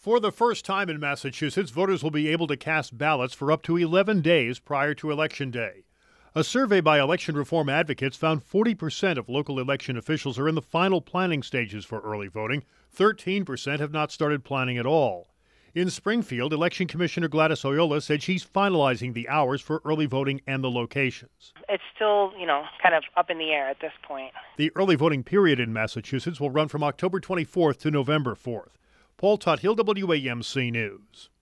For the first time in Massachusetts, voters will be able to cast ballots for up to 11 days prior to Election Day. A survey by election reform advocates found 40% of local election officials are in the final planning stages for early voting. 13% have not started planning at all. In Springfield, Election Commissioner Gladys Oyola said she's finalizing the hours for early voting and the locations. It's still, kind of up in the air at this point. The early voting period in Massachusetts will run from October 24th to November 4th. Paul Tuthill, WAMC News.